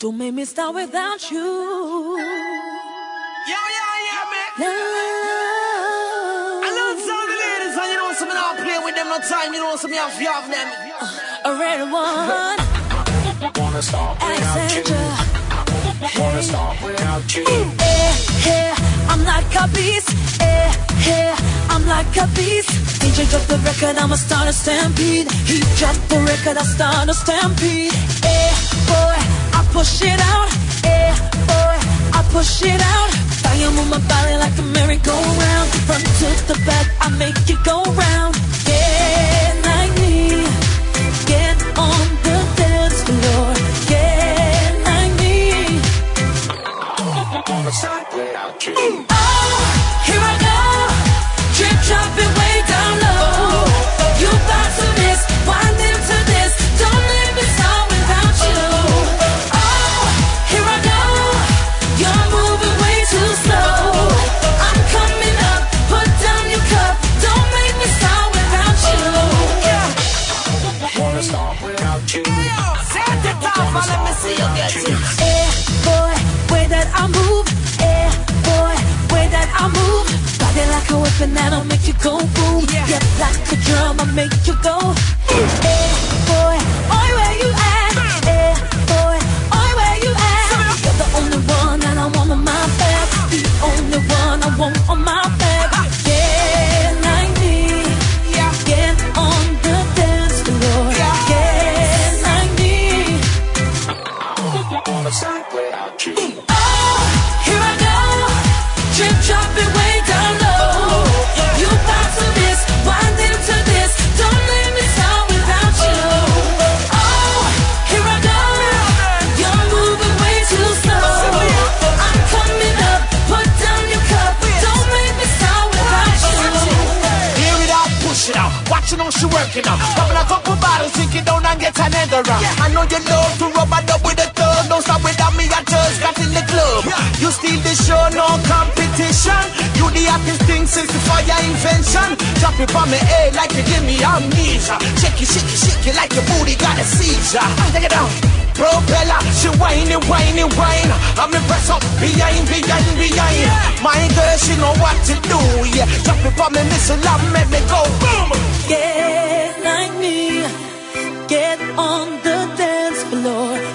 Don't make me start without you. Yeah, man. Love. I love some of the ladies, and you know, some of them play with them no time. You know, some of them have them. A red one. Wanna stop without you. Wanna stop without you. Hey, I'm like a beast. Hey, I'm like a beast. DJ drop the record, I'ma start a stampede. He drop the record, I start a stampede. Hey, boy, I push it out. Hey, boy, I push it out. Fire move my body like a merry-go-round. Front to the back, I make it go round. Get like me. Get on the dance floor. Get like me. Wanna stop without you. Oh, here I go. Drip dropping way down low. You bout to miss, wind into this. Don't let me start without you. Oh, here I go. You're moving way too slow. I'm coming up, put down your cup. Don't make me start without you. Wanna stop without you. Set the top and let me see you get it. Eh, boy, way that I move. Eh, boy, way that I move. Body like a whip and that'll make you go boom. Get like a drum, I make you go. Eh, boy, oi, where you at? Eh, boy, oi, where you at? You're the only one that I want on my back. The only one I want on my back. Get like me. Get on the dance floor. Get like me. Wanna stop without you. Oh, here I go. Drip dropping way down low. You bout to miss, wind into this. Don't let me start without you. Oh, here I go. You're moving way too slow. I'm coming up, put down your cup. Don't make me start without you. Hear it out, push it out. Watching how she working out. Popping a couple bottles, drink it down and get another round. I know you love to rub it up with a thug. Don't stop without me, I just got in the club. You steal the show, no competition. You the happiest thing since the fire invention. Drop it on me head like you give me amnesia. Shake it, shake it, shake it like your booty got a seizure. Take it down. Propeller, she whining, whining, whine. I'm impressed up behind. My girl, she know what to do, yeah. Drop it on me, missile, and make me go boom. Get like me. Get on the dance floor.